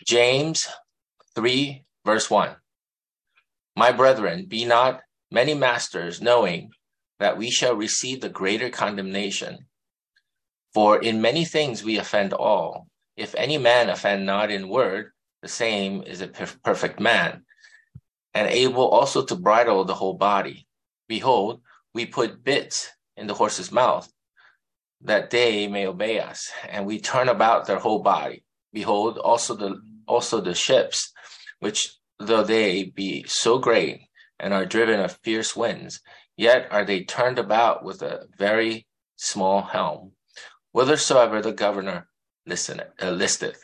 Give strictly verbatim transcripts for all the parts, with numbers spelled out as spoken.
James three, verse one. My brethren, be not many masters, knowing that we shall receive the greater condemnation. For in many things we offend all. If any man offend not in word, the same is a perfect man, and able also to bridle the whole body. Behold, we put bits in the horse's mouth, that they may obey us, and we turn about their whole body. Behold, also the also the ships, which though they be so great, and are driven of fierce winds, yet are they turned about with a very small helm, whithersoever the governor listen, uh, listeth.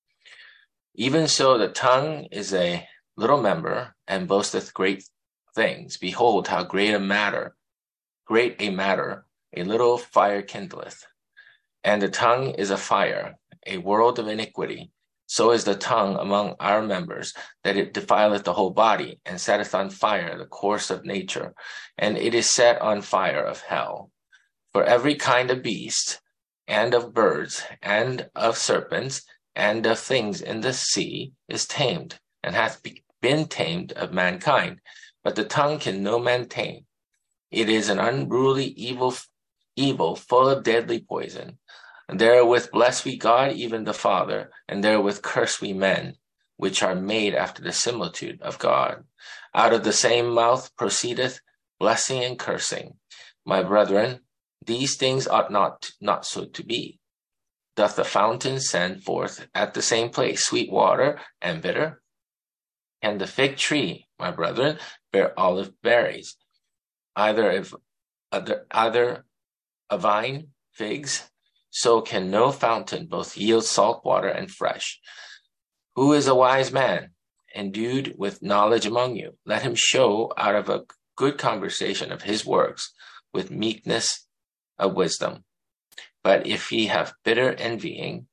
Even so the tongue is a little member, and boasteth great things. Behold, how great a matter, great a matter, a little fire kindleth. And the tongue is a fire, a world of iniquity. So is the tongue among our members, that it defileth the whole body, and setteth on fire the course of nature, and it is set on fire of hell. For every kind of beast, and of birds, and of serpents, and of things in the sea is tamed, and hath been tamed of mankind. But the tongue can no man tame. It is an unruly evil, evil full of deadly poison. And therewith bless we God, even the Father, and therewith curse we men, which are made after the similitude of God. Out of the same mouth proceedeth blessing and cursing. My brethren, these things ought not, not so to be. Doth the fountain send forth at the same place sweet water and bitter? And the fig tree, my brethren, bear olive berries, either if other, either a vine, figs, so can no fountain both yield salt water and fresh. Who is a wise man, endued with knowledge among you? Let him show out of a good conversation of his works with meekness of wisdom. But if ye have bitter envying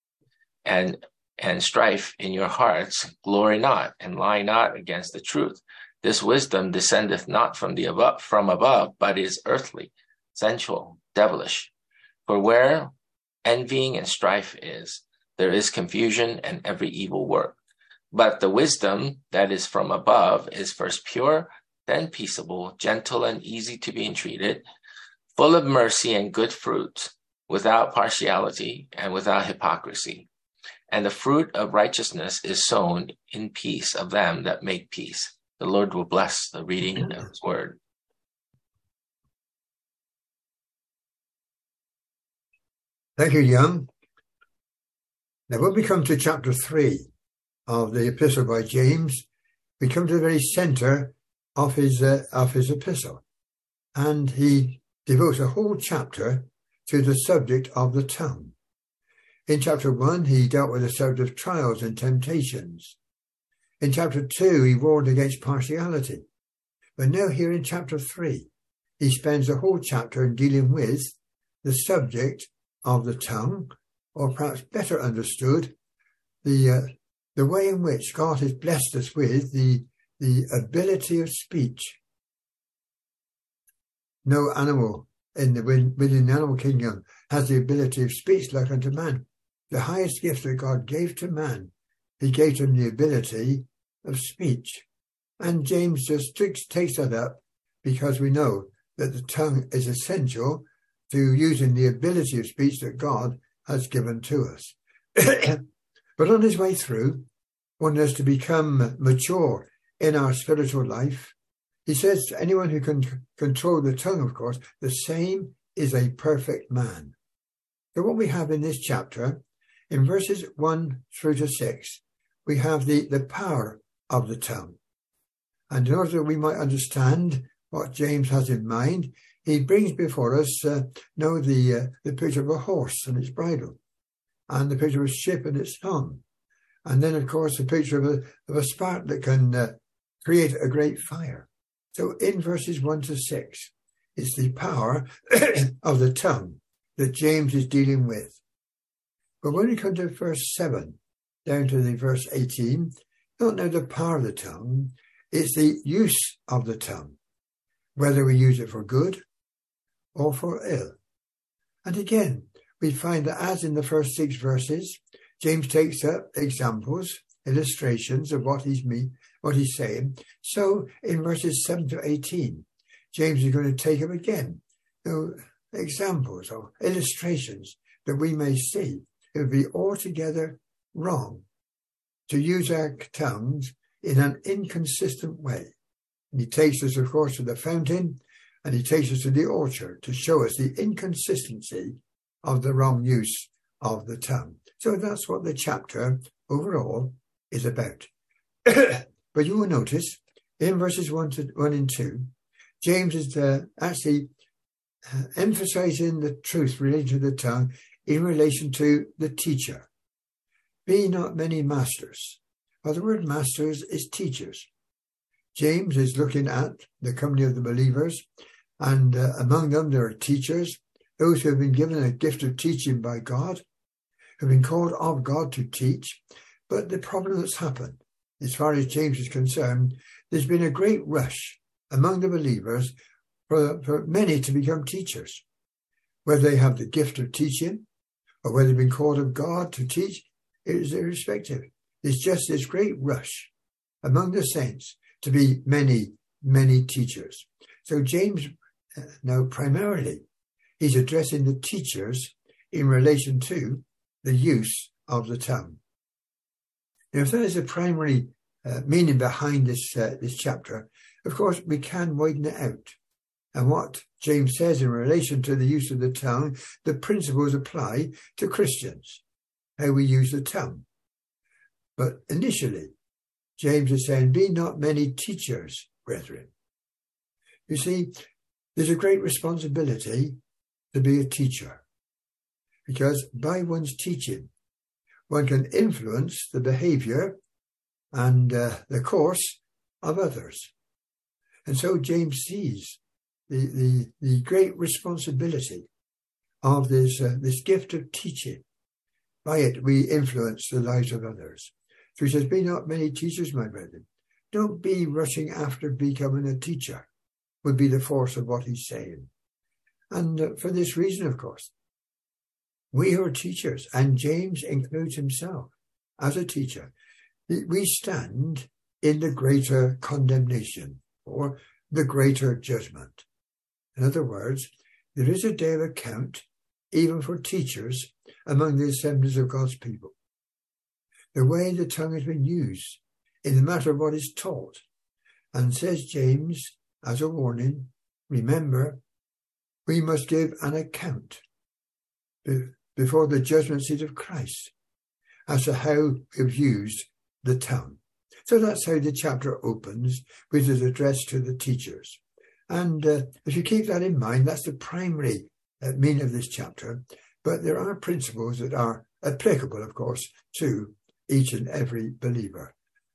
and and strife in your hearts, glory not, and lie not against the truth. This wisdom descendeth not from the above, from above, but is earthly, sensual, devilish. For where envying and strife is, there is confusion and every evil work. But the wisdom that is from above is first pure, then peaceable, gentle, and easy to be entreated, full of mercy and good fruits, without partiality and without hypocrisy. And the fruit of righteousness is sown in peace of them that make peace. The Lord will bless the reading of his word. Thank you, Young. Now, when we come to chapter three of the epistle by James, we come to the very centre of his uh, of his epistle, and he devotes a whole chapter to the subject of the tongue. In chapter one, he dealt with the subject of trials and temptations. In chapter two, he warned against partiality. But now here in chapter three, he spends the whole chapter in dealing with the subject of the tongue, or perhaps better understood, the uh, the way in which God has blessed us with the, the ability of speech. No animal in the, within the animal kingdom has the ability of speech like unto man. The highest gift that God gave to man, he gave him the ability of speech. And James just takes, takes that up because we know that the tongue is essential to using the ability of speech that God has given to us. But on his way through, wanting us to become mature in our spiritual life, he says anyone who can control the tongue, of course, the same is a perfect man. So what we have in this chapter, in verses one through to six, we have the, the power of the tongue. And in order that we might understand what James has in mind, he brings before us uh, know the uh, the picture of a horse and its bridle, and the picture of a ship and its helm, and then, of course, the picture of a, of a spark that can uh, create a great fire. So in verses one to six, it's the power of the tongue that James is dealing with. But when we come to verse seven, down to the verse eighteen, not now the power of the tongue, it's the use of the tongue, whether we use it for good or for ill. And again, we find that as in the first six verses, James takes up examples, illustrations of what he's me, what he's saying. So in verses seven to eighteen, James is going to take up again, you know, examples or illustrations that we may see. It would be altogether wrong to use our tongues in an inconsistent way. And he takes us, of course, to the fountain, and he takes us to the orchard to show us the inconsistency of the wrong use of the tongue. So that's what the chapter overall is about. But you will notice in verses one to one and two, James is uh, actually uh, emphasizing the truth relating to the tongue in relation to the teacher. Be not many masters. Well, the word masters is teachers. James is looking at the company of the believers, and uh, among them there are teachers, those who have been given a gift of teaching by God, who have been called of God to teach. But the problem that's happened, as far as James is concerned, there's been a great rush among the believers for, for many to become teachers, whether they have the gift of teaching or whether they've been called of God to teach. It is irrespective. There's just this great rush among the saints to be many, many teachers. So James, uh, now primarily, he's addressing the teachers in relation to the use of the tongue. Now, if that is the primary uh, meaning behind this uh, this chapter, of course, we can widen it out. And what James says in relation to the use of the tongue, the principles apply to Christians, how we use the tongue. But initially, James is saying, be not many teachers, brethren. You see, there's a great responsibility to be a teacher, because by one's teaching, one can influence the behavior and uh, the course of others. And so James sees the, the, the great responsibility of this, uh, this gift of teaching. By it, we influence the lives of others. So he says, be not many teachers, my brethren. Don't be rushing after becoming a teacher, would be the force of what he's saying. And uh, for this reason, of course, we who are teachers, and James includes himself as a teacher, we stand in the greater condemnation or the greater judgment. In other words, there is a day of account even for teachers among the assemblies of God's people. The way the tongue has been used in the matter of what is taught. And says James, as a warning, remember, we must give an account before the judgment seat of Christ as to how we've used the tongue. So that's how the chapter opens, with his address to the teachers. And uh, if you keep that in mind, that's the primary uh, meaning of this chapter. But there are principles that are applicable, of course, to each and every believer.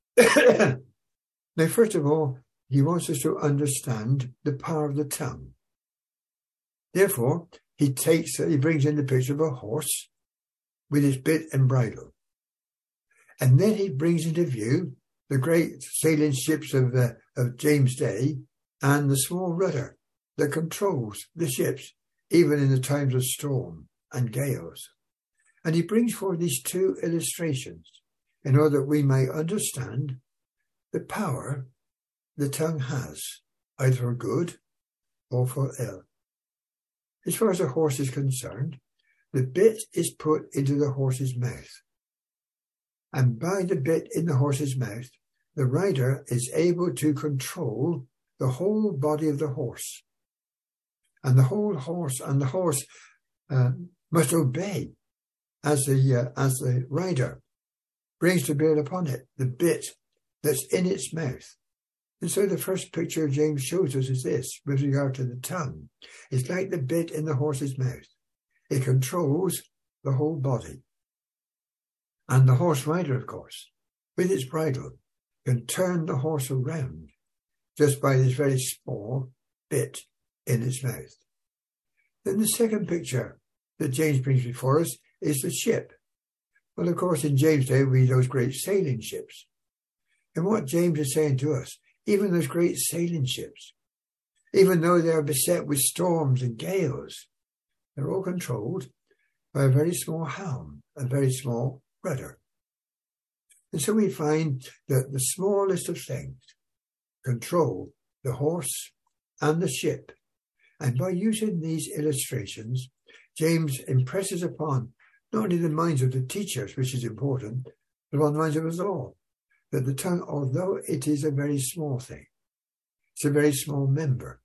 Now, first of all, he wants us to understand the power of the tongue. Therefore, he takes, he brings in the picture of a horse with his bit and bridle. And then he brings into view the great sailing ships of, uh, of James' day and the small rudder that controls the ships, even in the times of storm and gales. And he brings forward these two illustrations in order that we may understand the power the tongue has, either for good or for ill. As far as a horse is concerned, the bit is put into the horse's mouth. And by the bit in the horse's mouth, the rider is able to control the whole body of the horse. And the whole horse and the horse uh, must obey as the, uh, as the rider brings to bear upon it the bit that's in its mouth. And so the first picture James shows us is this, with regard to the tongue. It's like the bit in the horse's mouth. It controls the whole body. And the horse rider, of course, with its bridle, can turn the horse around just by this very small bit in its mouth. Then the second picture that James brings before us is the ship. Well, of course, in James' day, we had those great sailing ships. And what James is saying to us, even those great sailing ships, even though they are beset with storms and gales, they're all controlled by a very small helm, a very small rudder. And so we find that the smallest of things control the horse and the ship. And by using these illustrations, James impresses upon not only the minds of the teachers, which is important, but on the minds of us all, that the tongue, although it is a very small thing, it's a very small member,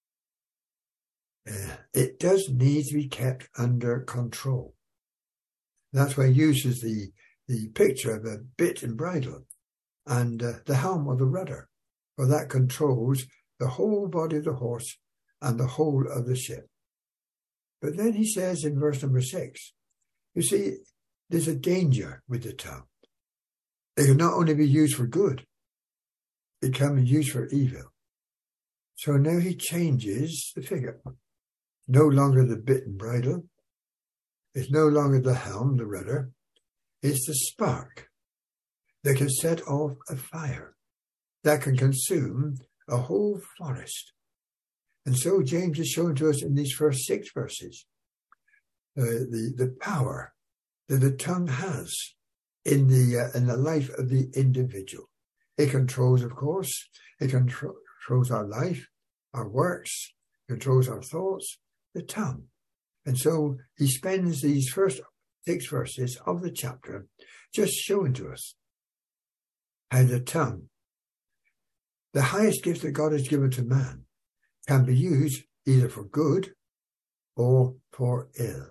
uh, it does need to be kept under control. That's why he uses the, the picture of a bit and bridle and uh, the helm or the rudder, for that controls the whole body of the horse and the whole of the ship. But then he says in verse number six, you see, there's a danger with the tongue. It can not only be used for good, it can be used for evil. So now he changes the figure. No longer the bit and bridle. It's no longer the helm, the rudder. It's the spark that can set off a fire, that can consume a whole forest. And so James is showing to us in these first six verses uh, the, the power that the tongue has in the uh, in the life of the individual. It controls, of course, it contro- controls our life, our works, controls our thoughts, the tongue. And so he spends these first six verses of the chapter just showing to us how the tongue, the highest gift that God has given to man, can be used either for good or for ill.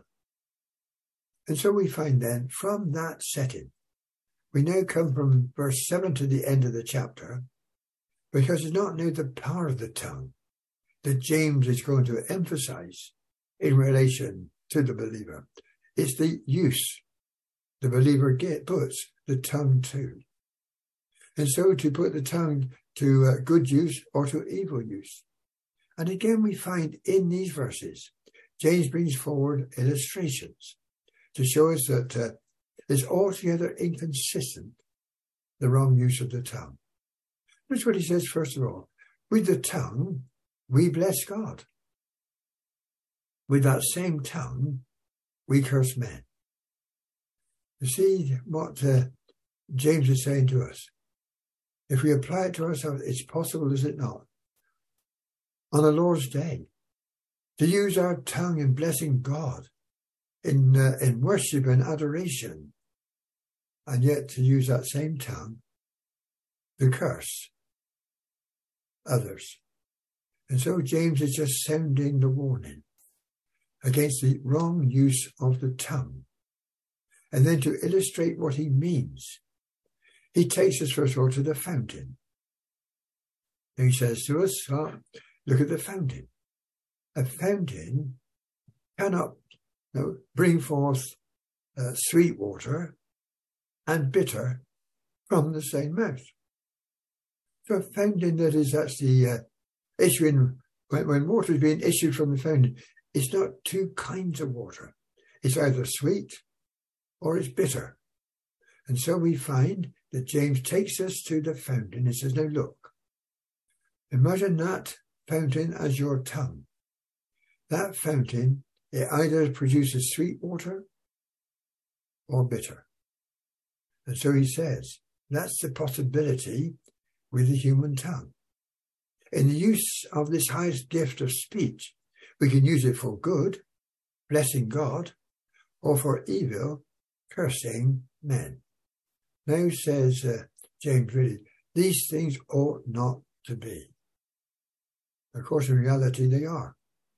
And so we find then from that setting, we now come from verse seven to the end of the chapter, because it's not now the power of the tongue that James is going to emphasize in relation to the believer. It's the use the believer get, puts the tongue to. And so to put the tongue to uh, good use or to evil use. And again, we find in these verses, James brings forward illustrations to show us that uh, it's altogether inconsistent, the wrong use of the tongue. That's what he says, first of all. With the tongue, we bless God. With that same tongue, we curse men. You see what uh, James is saying to us. If we apply it to ourselves, it's possible, is it not, on the Lord's day, to use our tongue in blessing God, in uh, in worship and adoration, and yet to use that same tongue to curse others. And so James is just sounding the warning against the wrong use of the tongue. And then to illustrate what he means, he takes us first of all to the fountain. And he says to us, oh, look at the fountain. A fountain cannot you know, bring forth uh, sweet water and bitter from the same mouth. So a fountain that is actually uh, issuing, when, when water is being issued from the fountain, it's not two kinds of water. It's either sweet or it's bitter. And so we find that James takes us to the fountain and says, now look, imagine that fountain as your tongue. That fountain, it either produces sweet water or bitter. And so he says, that's the possibility with the human tongue. In the use of this highest gift of speech, we can use it for good, blessing God, or for evil, cursing men. Now says uh, James, really, these things ought not to be. Of course, in reality, they are.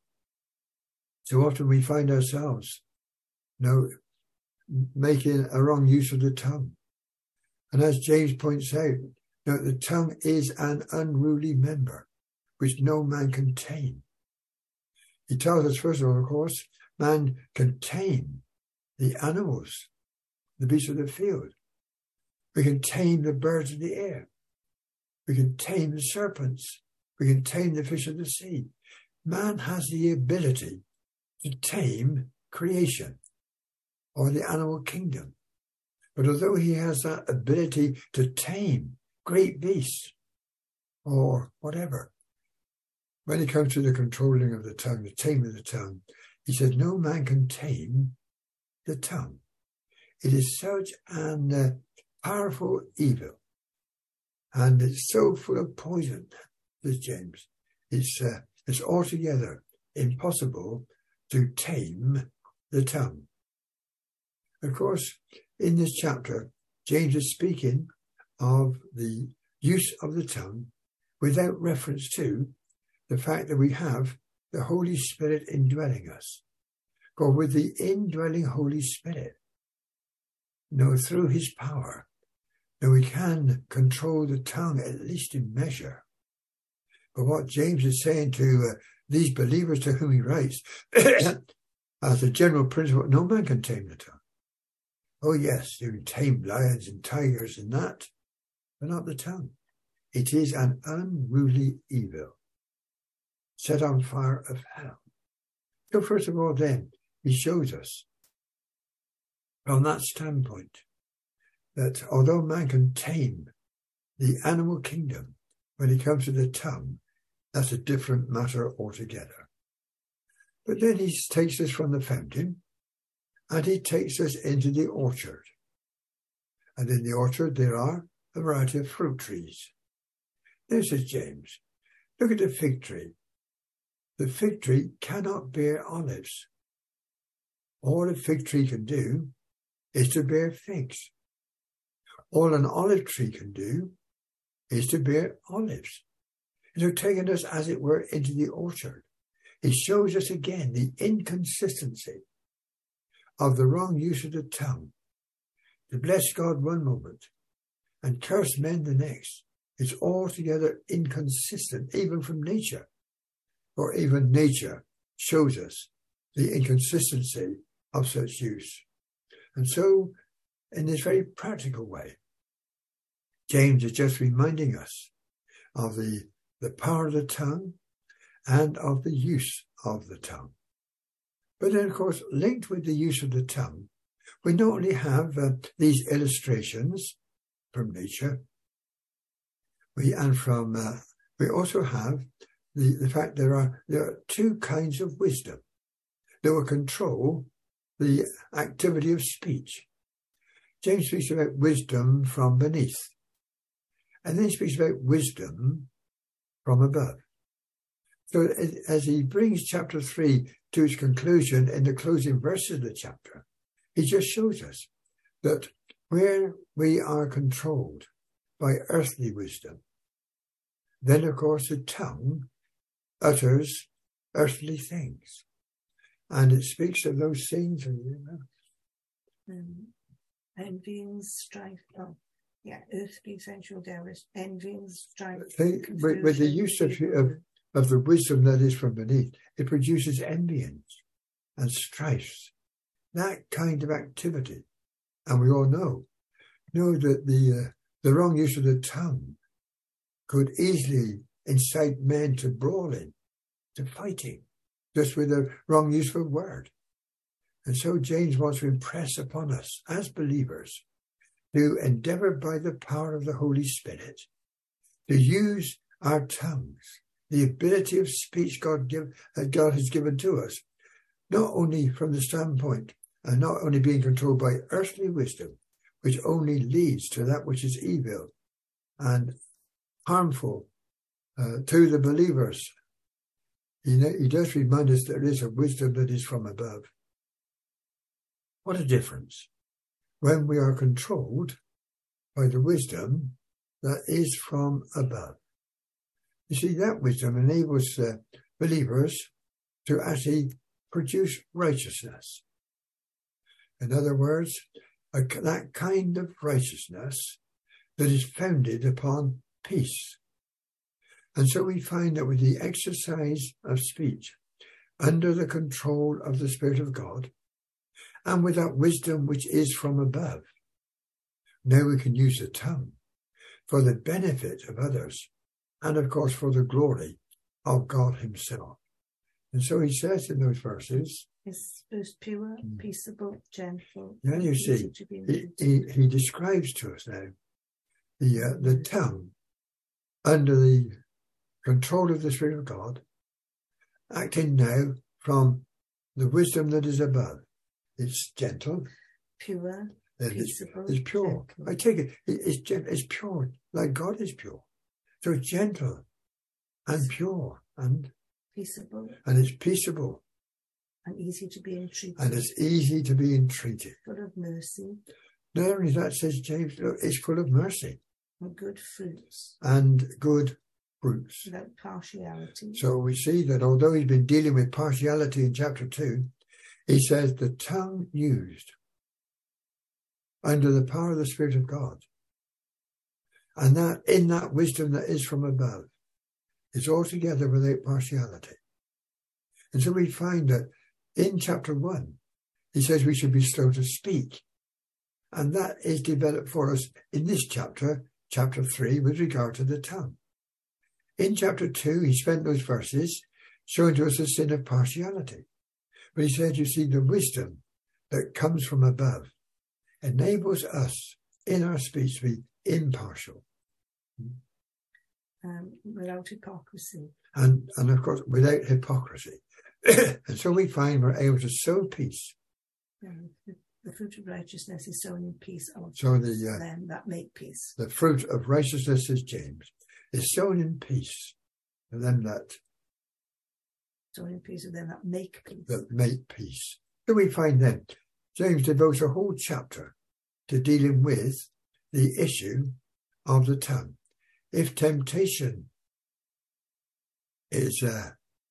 So often we find ourselves, you know, making a wrong use of the tongue. And as James points out, you know, the tongue is an unruly member, which no man can tame. He tells us, first of all, of course, man can tame the animals, the beasts of the field. We can tame the birds of the air. We can tame the serpents. We can tame the fish of the sea. Man has the ability to tame creation or the animal kingdom. But although he has that ability to tame great beasts or whatever, when it comes to the controlling of the tongue, the taming of the tongue, he said no man can tame the tongue. it is such an uh, powerful evil, and it's so full of poison, says James. It's, uh, it's altogether impossible to tame the tongue. Of course, in this chapter, James is speaking of the use of the tongue without reference to the fact that we have the Holy Spirit indwelling us. For with the indwelling Holy Spirit, you know, through his power, that we can control the tongue, at least in measure. But what James is saying to uh, these believers to whom he writes, as a general principle, no man can tame the tongue. Oh yes, you can tame lions and tigers and that, but not the tongue. It is an unruly evil, set on fire of hell. So first of all then, he shows us from that standpoint that although man can tame the animal kingdom, when it comes to the tongue, that's a different matter altogether. But then he takes us from the fountain and he takes us into the orchard. And in the orchard there are a variety of fruit trees. There says James, look at the fig tree. The fig tree cannot bear olives. All a fig tree can do is to bear figs. All an olive tree can do is to bear olives. And so taking us, as it were, into the orchard, it shows us again the inconsistency of the wrong use of the tongue. To bless God one moment and curse men the next is altogether inconsistent, even from nature. Or even nature shows us the inconsistency of such use. And so, in this very practical way, James is just reminding us of the, the power of the tongue and of the use of the tongue. But then, of course, linked with the use of the tongue, we not only have uh, these illustrations from nature, we and from uh, we also have the, the fact there are there are two kinds of wisdom that will control the activity of speech. James speaks about wisdom from beneath, and then he speaks about wisdom from above. So as he brings chapter three to its conclusion in the closing verses of the chapter, he just shows us that where we are controlled by earthly wisdom, then of course the tongue utters earthly things. And it speaks of those things. Um, envyings, strife, oh, yeah, earthly, sensual, devilish, envyings, strife. Think, with, with the use of, of, of the wisdom that is from beneath, it produces envyings and strifes, that kind of activity. And we all know, know that the, uh, the wrong use of the tongue could easily incite men to brawling, to fighting, just with a wrong use of a word. And so James wants to impress upon us as believers to endeavour by the power of the Holy Spirit to use our tongues, the ability of speech God give, that God has given to us, not only from the standpoint and not only being controlled by earthly wisdom, which only leads to that which is evil and harmful uh, to the believers. He, he does remind us there is a wisdom that is from above. What a difference when we are controlled by the wisdom that is from above. You see, that wisdom enables uh, believers to actually produce righteousness. In other words, a, that kind of righteousness that is founded upon peace. And so we find that with the exercise of speech, under the control of the Spirit of God, and with that wisdom which is from above, now we can use the tongue for the benefit of others, and of course for the glory of God himself. And so he says in those verses, it's most pure, peaceable, gentle. Yeah, you see, he, he, he describes to us now the uh, the tongue under the control of the Spirit of God, acting now from the wisdom that is above. It's gentle, pure, Then peaceable, it's, it's pure. gentle. I take it, it it's, gen- it's pure, like God is pure. So it's gentle and pure and peaceable, and it's peaceable and easy to be entreated, and it's easy to be entreated. full of mercy Not only that, says James, look, it's full of mercy and good fruits, and good fruits. without partiality. So we see that although he's been dealing with partiality in chapter two, he says the tongue used under the power of the Spirit of God, and that in that wisdom that is from above, is altogether without partiality. And so we find that in chapter one, he says we should be slow to speak. And that is developed for us in this chapter, chapter three, with regard to the tongue. In chapter two, he spent those verses showing to us the sin of partiality. But he said, you see, the wisdom that comes from above enables us in our speech to be impartial. Um, without hypocrisy. And, and of course, without hypocrisy. And so we find we're able to sow peace. Um, the, the fruit of righteousness is sown in peace of So the, uh, them that make peace. the fruit of righteousness, says James, is sown in peace to them that, Sown in peace of them that make peace. that make peace. So we find then, James devotes a whole chapter to dealing with the issue of the tongue. If temptation is uh,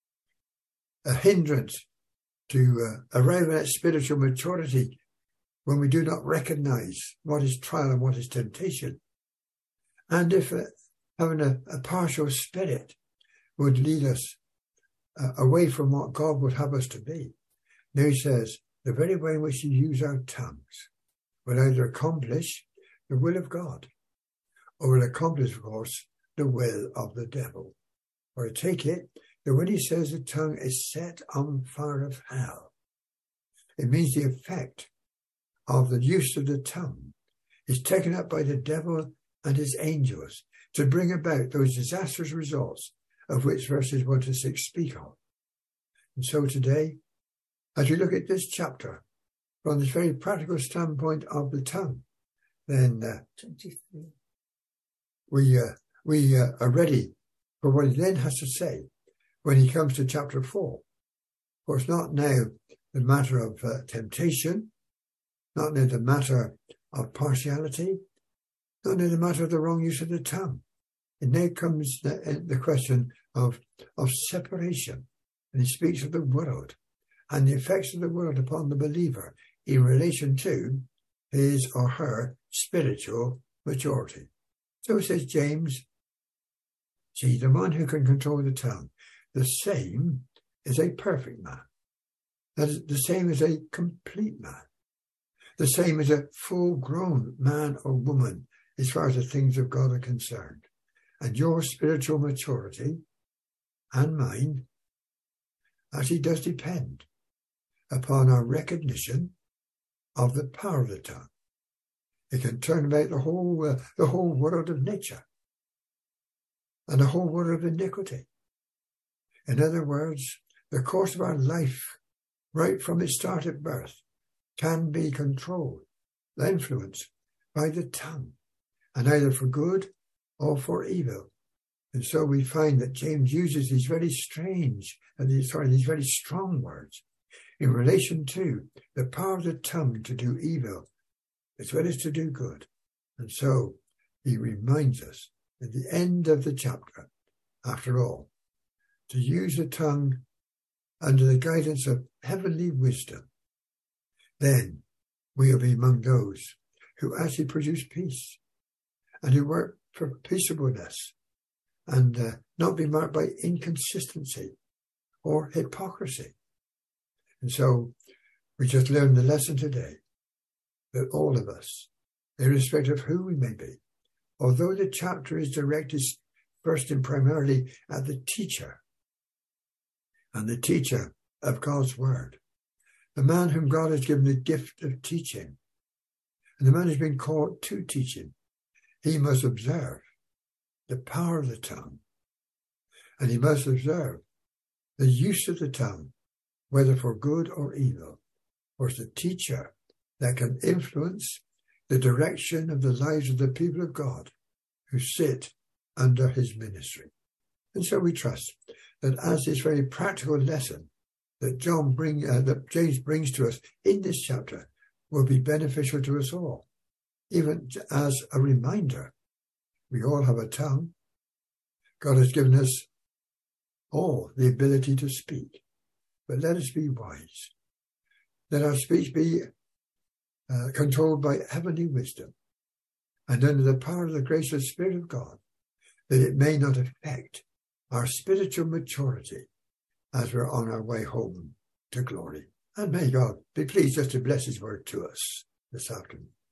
a hindrance to uh, arrive at spiritual maturity when we do not recognize what is trial and what is temptation, and if uh, having a, a partial spirit would lead us uh, away from what God would have us to be, now he says, the very way in which we use our tongues will either accomplish the will of God, or will accomplish, of course, the will of the devil. Or I take it that when he says the tongue is set on fire of hell, it means the effect of the use of the tongue is taken up by the devil and his angels to bring about those disastrous results of which verses one to six speak of. And so today, as we look at this chapter from this very practical standpoint of the tongue, then uh, twenty-three. we uh, we uh, are ready for what he then has to say when he comes to chapter four. Of course, not now the matter of uh, temptation, not now the matter of partiality, not now the matter of the wrong use of the tongue. And now comes the, the question of, of separation. And he speaks of the world and the effects of the world upon the believer in relation to his or her spiritual maturity. So says James, see, the one who can control the tongue, the same is a perfect man. That is the same as a complete man. The same as a full-grown man or woman as far as the things of God are concerned. And your spiritual maturity and mine actually does depend upon our recognition of the power of the tongue. It can turn about the whole uh, the whole world of nature and the whole world of iniquity. In other words, the course of our life, right from its start at birth, can be controlled, influenced by the tongue, and either for good or for evil. And so we find that James uses these very strange, and these, sorry, these very strong words in relation to the power of the tongue to do evil as well as to do good. And so he reminds us at the end of the chapter, after all, to use the tongue under the guidance of heavenly wisdom. Then we will be among those who actually produce peace and who work for peaceableness and uh, not be marked by inconsistency or hypocrisy. And so we just learned the lesson today that all of us, irrespective of who we may be, although the chapter is directed first and primarily at the teacher and the teacher of God's word, the man whom God has given the gift of teaching, and the man who's been called to teaching, he must observe the power of the tongue, and he must observe the use of the tongue, whether for good or evil. For it's the teacher that can influence the direction of the lives of the people of God who sit under his ministry. And so we trust that as this very practical lesson that John bring, uh, that James brings to us in this chapter will be beneficial to us all, even as a reminder. We all have a tongue. God has given us all the ability to speak, but let us be wise. Let our speech be uh, controlled by heavenly wisdom and under the power of the grace of the Spirit of God, that it may not affect our spiritual maturity as we're on our way home to glory. And may God be pleased just to bless his word to us this afternoon.